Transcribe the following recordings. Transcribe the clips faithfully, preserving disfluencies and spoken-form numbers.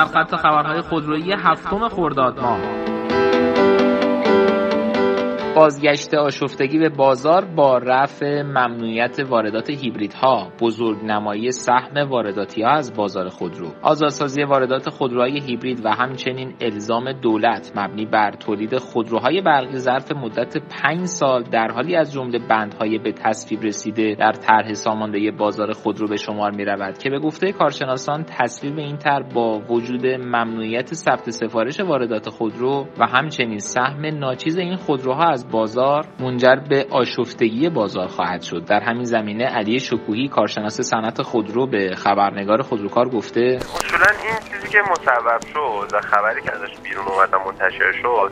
در خط خبرهای خودرویی هفتم خرداد ماه. بازگشت آشفتگی به بازار با رفع ممنوعیت واردات هیبریدها، بزرگنمایی سهم وارداتی‌ها از بازار خودرو، آزادسازی واردات خودروهای هیبرید و همچنین الزام دولت مبنی بر تولید خودروهای برقی ظرف مدت پنج سال در حالی از جمله بندهای به تصویب رسیده در طرح ساماندهی بازار خودرو به شمار می‌رود که به گفته کارشناسان تصویب این طرح با وجود ممنوعیت ثبت سفارش واردات خودرو و همچنین سهم ناچیز این خودروها از بازار منجر به آشفتگی بازار خواهد شد. در همین زمینه علی شکوهی کارشناس صنعت خودرو به خبرنگار خودروکار گفته اصولا این چیزی که مصوب شد و خبری که ازش بیرون اومد و منتشر شد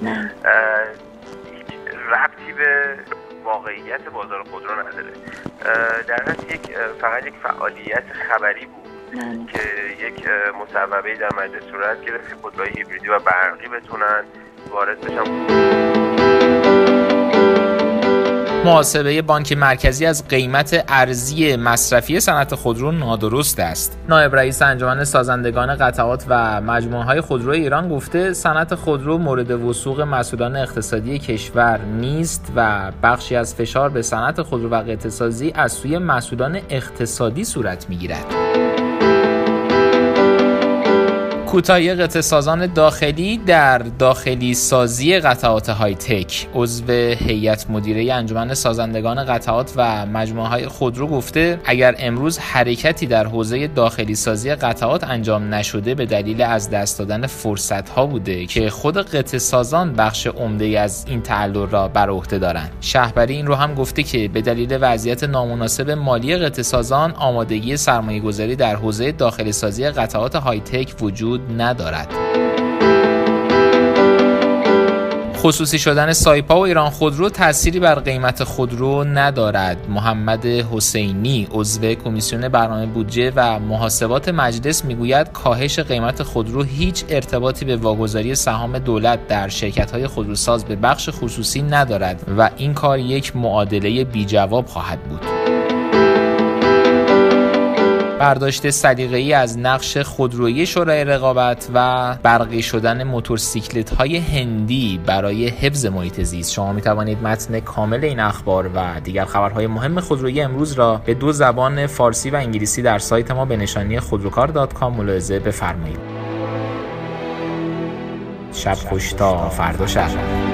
ربطی به واقعیت بازار خودرو نداره. در اصل یک فقط یک فعالیت خبری بود نه. که یک مصوبه‌ای در مجلس صورت گرفت که خودروهای هیبریدی و برقی بتونن وارد بشن. محاسبه بانک مرکزی از قیمت ارزی مصرفی صنعت خودرو نادرست است. نایب رئیس انجمن سازندگان قطعات و مجموعه‌های خودرو ایران گفته صنعت خودرو مورد وثوق مسئولان اقتصادی کشور نیست و بخشی از فشار به صنعت خودرو و قطعه سازی از سوی مسئولان اقتصادی صورت می‌گیرد. کوتاهی قطعه سازان داخلی در داخلی سازی قطعات های تک. عضو هیئت مدیره انجمن سازندگان قطعات و مجموعه‌های خودرو گفته اگر امروز حرکتی در حوزه داخلی سازی قطعات انجام نشده به دلیل از دست دادن فرصت‌ها بوده که خود قطعه سازان بخش عمده‌ای از این تعلل را بر عهده دارند. شهبری این رو هم گفته که به دلیل وضعیت نامناسب مالی قطعه سازان آمادگی سرمایه‌گذاری در حوزه داخلی سازی قطعات های تک وجود ندارد. خصوصی شدن سایپا و ایران خودرو تأثیری بر قیمت خودرو ندارد. محمد حسینی عضو کمیسیون برنامه بودجه و محاسبات مجلس میگوید کاهش قیمت خودرو هیچ ارتباطی به واگذاری سهام دولت در شرکت‌های خودروساز به بخش خصوصی ندارد و این کار یک معادله بی جواب خواهد بود. برداشت سلیقه‌ای از نقش خودرویی شورای رقابت و برقی شدن موتورسیکلت‌های هندی برای حفظ محیط زیست. شما می‌توانید متن کامل این اخبار و دیگر خبرهای مهم خودرویی امروز را به دو زبان فارسی و انگلیسی در سایت ما به نشانی خودروکار دات کام ملاحظه بفرمایید. شب خوش تا فردا شب.